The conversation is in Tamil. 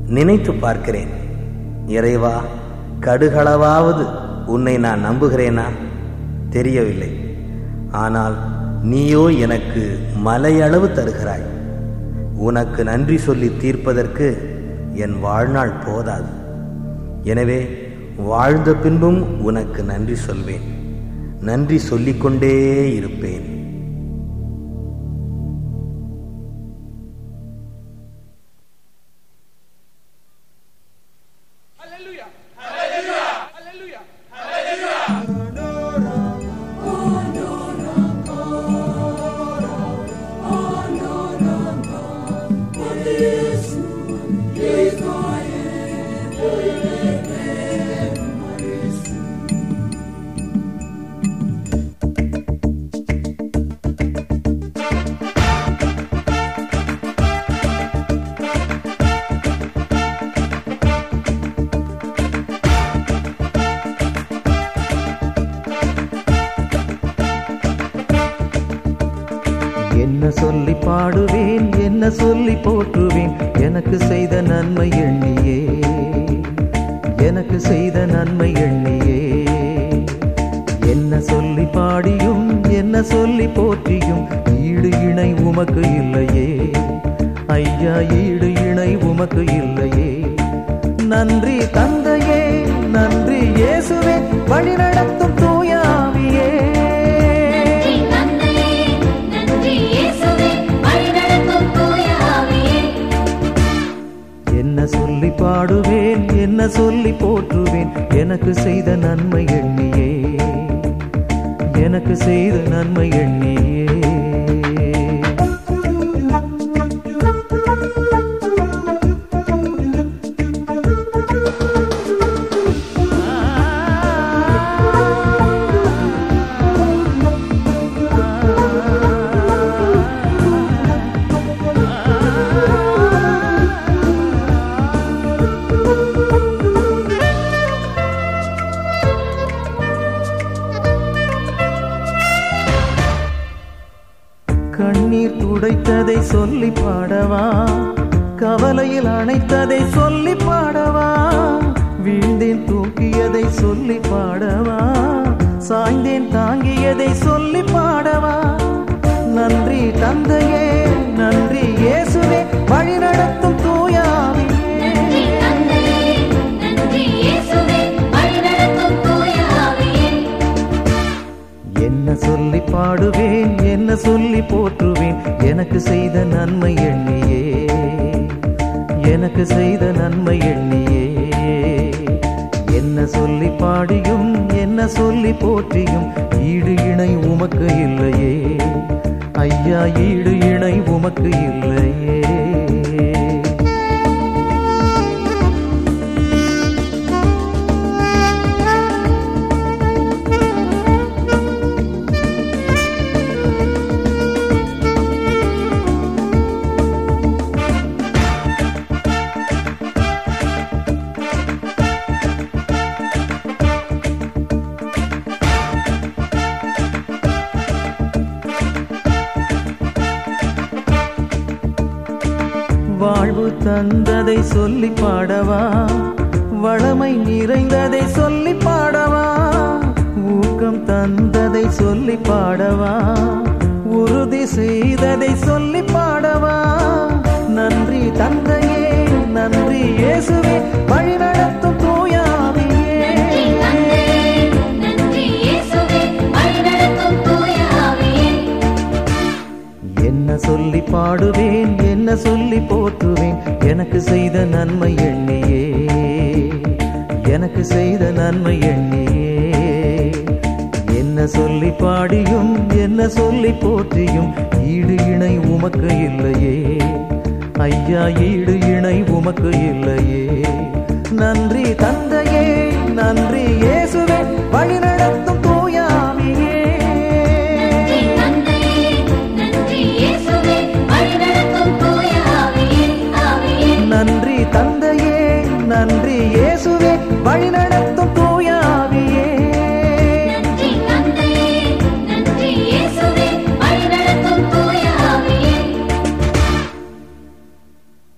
நினைத்து பார்க்கிறேன். இறைவா, கடுகளவாவது உன்னை நான் நம்புகிறேனா? தெரியவில்லை. ஆனால் நீயோ எனக்கு மலையளவு தருகிறாய். உனக்கு நன்றி சொல்லி தீர்ப்பதற்கு என் வாழ்நாள் போதாது. எனவே வாழ்ந்த பின்பும் உனக்கு நன்றி சொல்வேன். நன்றி சொல்லிக்கொண்டே இருப்பேன். என்ன சொல்லி பாடுவேன், என்ன சொல்லி போற்றுவேன், எனக்கு செய்த நன்மை எண்ணியே, எனக்கு செய்த நன்மை எண்ணியே. என்ன சொல்லி பாடியும் என்ன சொல்லி போற்றியும் ஈடு இணை உமக்கு இல்லையே ஐயா, ஈடு இணை உமக்கு இல்லையே. நன்றி தந்தையே, நன்றி இயேசுவே, வழி நடத்தும் தூய ஆவியே. என்ன சொல்லி பாடுவேன், என்ன சொல்லி போற்றுவேன், எனக்கு செய்த நன்மை எண்ணியே, எனக்கு செய்த நன்மை எண்ணியே. கண்ணீர் துடைத்ததை சொல்லி பாடவா, கவலையில் அணைத்ததை சொல்லி பாடவா, வீழ்ந்தேன் தூக்கியதை சொல்லி பாடவா, சாய்ந்தேன் தாங்கியதை சொல்லி பாடவா. நன்றி தந்தையே, நன்றி இயேசுவே, வழி நடத்தும் தூய ஆவியே. என்ன சொல்லி பாடுவேன், என்ன சொல்லி போற்றுவேன், எனக்கு செய்த நன்மை எண்ணியே, எனக்கு செய்த நன்மை எண்ணியே. என்ன சொல்லி பாடியும் என்ன சொல்லி போற்றியும் ஈடு இணை உமக்கு இல்லையே ஐயா, ஈடு இணை உமக்கு இல்லையே. வாழ்வு தந்ததை சொல்லி பாடவா, வளமை நிறைந்ததை சொல்லி பாடவா, ஊக்கம் தந்ததை சொல்லி பாடவா, உறுதி செய்ததை சொல்லி பாடவா. நன்றி தந்தையே, நன்றி இயேசுவே, வழி நடத்தும் தூய ஆவியே. என்ன சொல்லி பாடுவேன், என்ன சொல்லி போற்றுவேன், எனக்கு செய்த நன்மை எண்ணியே, எனக்கு செய்த நன்மை எண்ணியே. என்ன சொல்லி பாடியும் என்ன சொல்லி போற்றியும் ஈடு இணை உமக்கு இல்லையே ஐயா, ஈடு இணை உமக்கு இல்லையே. நன்றி தந்தையே, நன்றி இயேசுவே, வழி